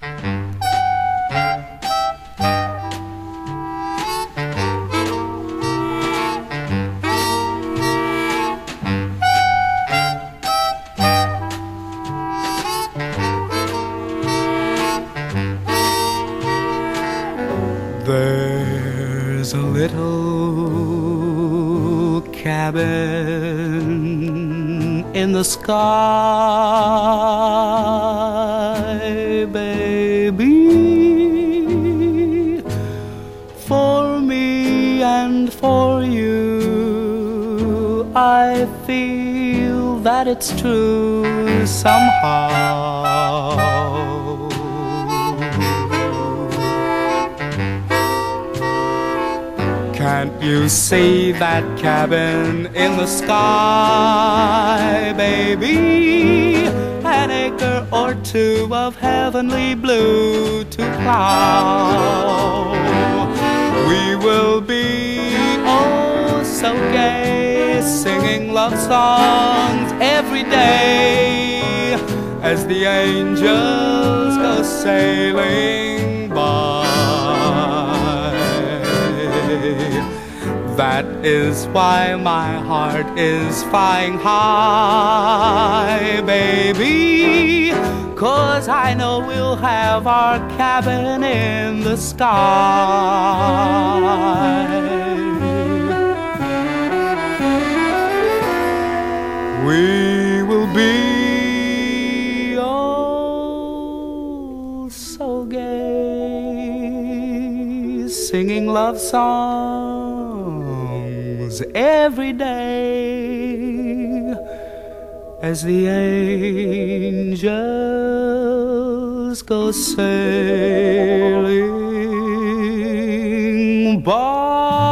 There's a little cabin in the sky, baby, for me and for you. I feel that it's true somehow. Can't you see that cabin in the sky, baby? An acre or two of heavenly blue to plow. We will be oh so gay, singing love songs every day as the angels go sailing by. That is why my heart is flying high, baby, 'cause I know we'll have our cabin in the sky. We will be oh so gay, singing love songs every day as the angels go sailing by.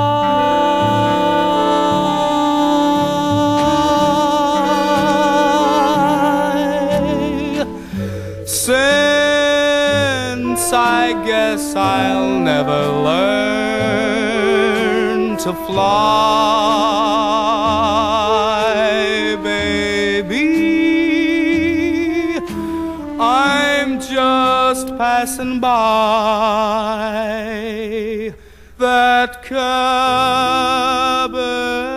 Since I guess I'll never learn to fly, baby, I'm just passing by that cabin